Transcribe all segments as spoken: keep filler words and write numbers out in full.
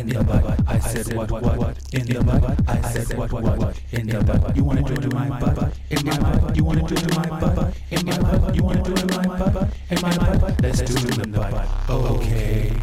in the butt. I said what what what in the butt. I said what what what in the butt. You wanna do it in my butt? In my butt. You wanna do it in my butt? In my butt. You wanna do it in my butt? In my butt. Let's do it in the butt. Okay.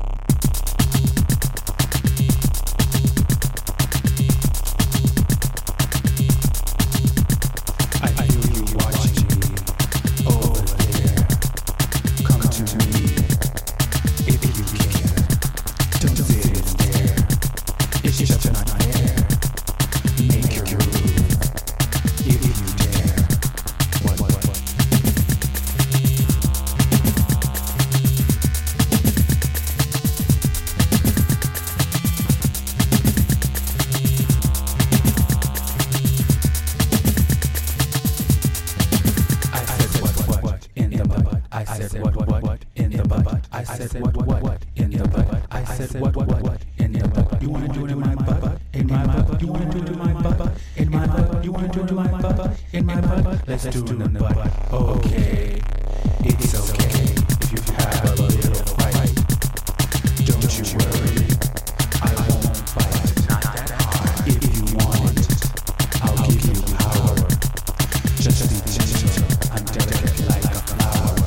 I said what what what in the butt. I said what what what in the butt. I said what what what in the butt. You wanna do it in my butt? In my butt. You wanna do it in my butt? In my butt. You wanna do it in my butt? In my butt. Let's do it in the butt. Okay, it's okay if you have a little fight. Don't you worry, I won't fight. Not that hard. If you want it, I'll give you power. Just be gentle. I'm delicate like a flower.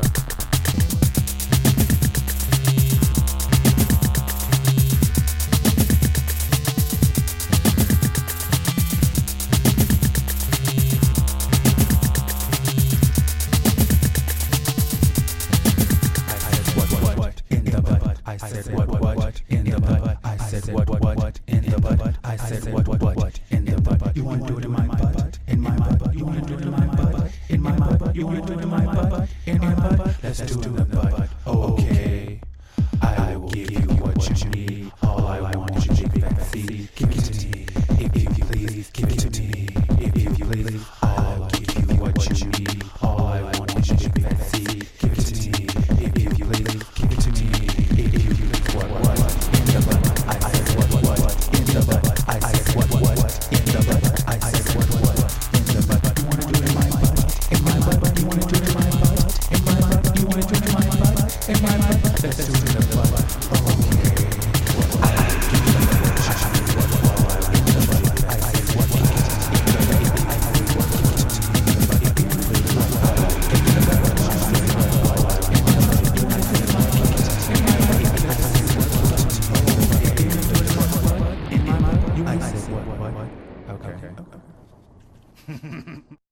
I said what what what in the butt. I said what what what in the butt. I said what what what in the butt. You wanna do it in my butt? In my butt. You wanna do it in my butt? In my butt. You wanna do it in my butt? In my butt. Let's do it in the butt. Okay, I will give you what you need. All I want is your big fancy. Give it to me, if you please. Give it to me, if you please. I'll give you what you need. All I want is your big fancy. Give it to me, if you please. Give it to me. What what in the butt? I said what what in the butt. I said what what in the butt. I said what what in the butt. You wanna do it in my butt? In my butt. You wanna do it in my butt? In my butt. You wanna do it in my butt? In my butt. Let's do it in the butt. Okay. I said what what what. Okay. Okay.